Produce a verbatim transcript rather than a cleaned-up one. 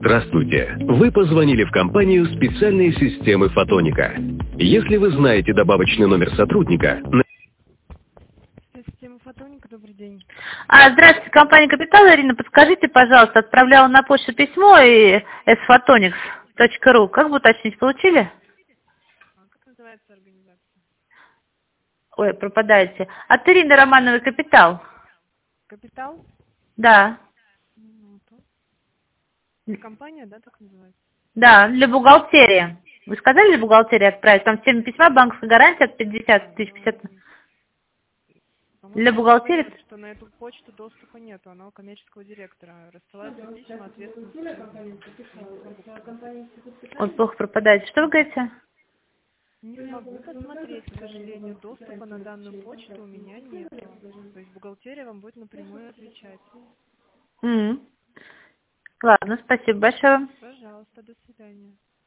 Здравствуйте. Вы позвонили в компанию «Специальные системы Фотоника». Если вы знаете добавочный номер сотрудника... на- Система Фотоника, добрый день. А, здравствуйте, компания «Капитал». Ирина, подскажите, пожалуйста, отправляла на почту письмо и sphotonics точка ру. Как бы уточнить, получили? А как называется организация? Ой, пропадаете. От Ирины Романовой «Капитал». Капитал? Да. Минуту. Компания, да, так называется? Да, для бухгалтерии. Вы сказали для бухгалтерии отправить? Там в теме письма банковская гарантия от пятидесяти тысяч пятьдесят. Для По-моему, бухгалтерии? говорят, что на эту почту доступа нету, она у коммерческого директора. Рассылаются письма ответственности. Ой, плохо пропадаете. Что вы говорите? Не смогу посмотреть, к сожалению, доступа на данную почту у меня нету. То есть бухгалтерия вам будет напрямую отвечать. М. Ладно, спасибо большое. Пожалуйста, до свидания.